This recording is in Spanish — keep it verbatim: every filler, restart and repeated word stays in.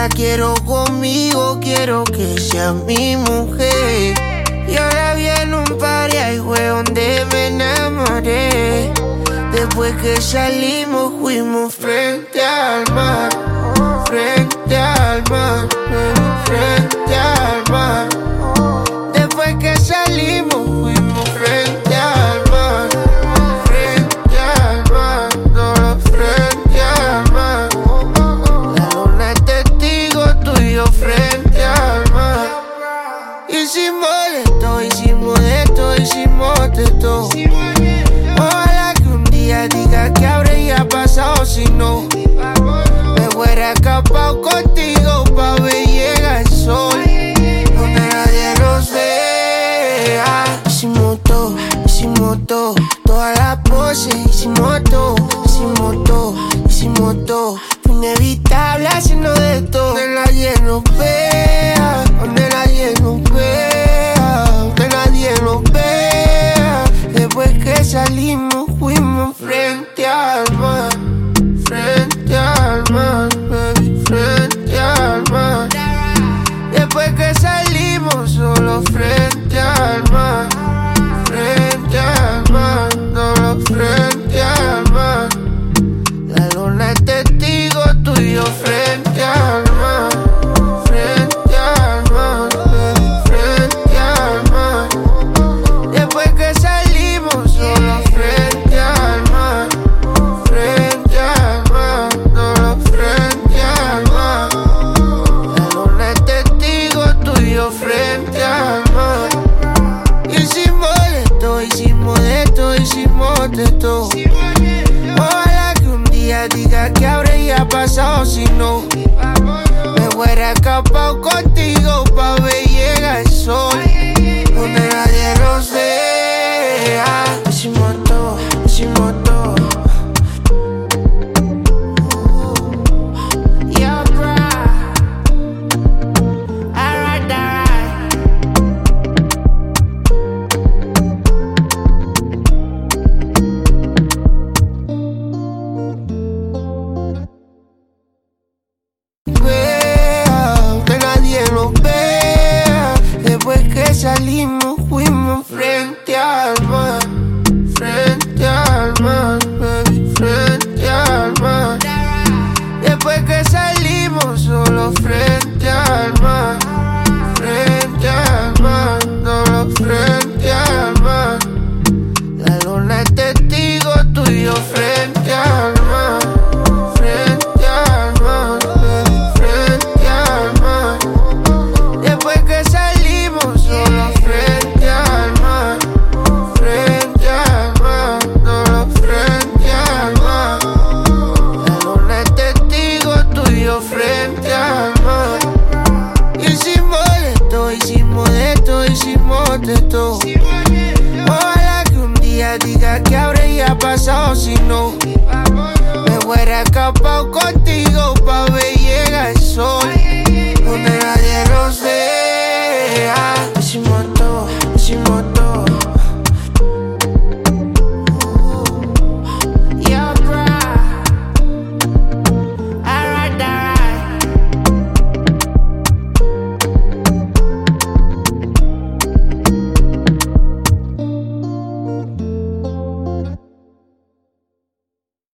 la quiero conmigo, quiero que sea mi mujer. Y ahora viene un party, ahí fue donde me enamoré. Después que salimos fuimos frente al mar, frente al mar, frente al mar. Después que salimos fuimos frente al mar, frente al mar, no, frente al mar. La luna es testigo tuyo frente al mar. Hicimos de todo, hicimos de todo, hicimos de todo. Ojalá que un día diga que habría pasado si no me fuera escapado contigo pa' ver llega el sol donde nadie nos vea. Hicimos todo, hicimos todo, todas las poses, hicimos todo, hicimos todo, hicimos todo. Fue inevitable haciendo de todo, donde nadie nos vea, donde nadie nos vea, donde nadie nos vea. Después que salimos fuimos frente al mar, frente al mar, baby, frente al mar. Después que salimos solo frente al mar, frente al mar, solo frente al mar. La luna es testigo tuyo frente al mar, frente al mar, baby, frente al mar. Después que salimos solo frente al mar, frente al mar, solo frente al mar. La luna es testigo tuyo frente al mar. Hicimos de todo, hicimos de todo, hicimos de todo. Ojalá que un día diga que habría pasado si no me fuera escapado contigo pa' ver llega el sol donde nadie nos vea. Hicimos todo, hicimos todo. Yeah, bruh. Alright, alright. Vea, que nadie nos vea. Después que salimos fuimos frente al mar, frente al mar, baby, frente al mar. Después que salimos solo frente al mar, frente al mar, solo frente al mar. La luna es testigo tuyo frente al mar, frente al mar, baby, frente al mar. Después que salimos solo frente al mar, frente al mar, solo frente al mar. La luna es testigo tuyo frente al mar. Hicimos de todo, hicimos de todo, hicimos de todo. Ojalá que un día diga que habría pasado si no me fuera escapado contigo pa' ver